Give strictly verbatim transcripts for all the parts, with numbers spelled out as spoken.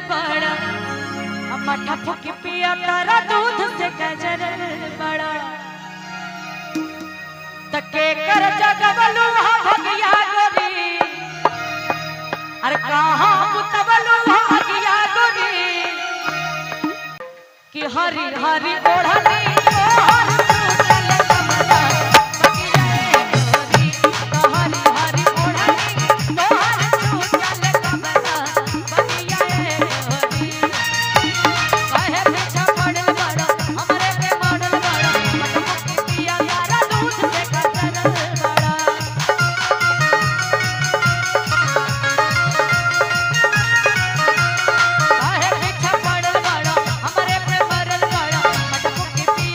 बड़ा मठा फुकी पिया तारा दूध से गजर बड़ा तके कर जगबलू भगिया गोरी अरे कहाँ पुतबलू भगिया गोरी कि हरी हरी ओढ़नी तोहर टूटल कमरा बगिया गोरी तो हरी हरी ओढ़नी तोहर टूटल कमरा बगिया गोरी काहे पीछा पड़ल बड़ा हमरे पे मॉडल बड़ा मटमुकी पिया तारा दूध से गजर बड़ा काहे पीछा पड़ल बड़ा हमरे पे मरल बड़ा मटमुकी पिया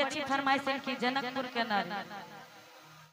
अच्छी फरमाइश है कि जनकपुर के नारी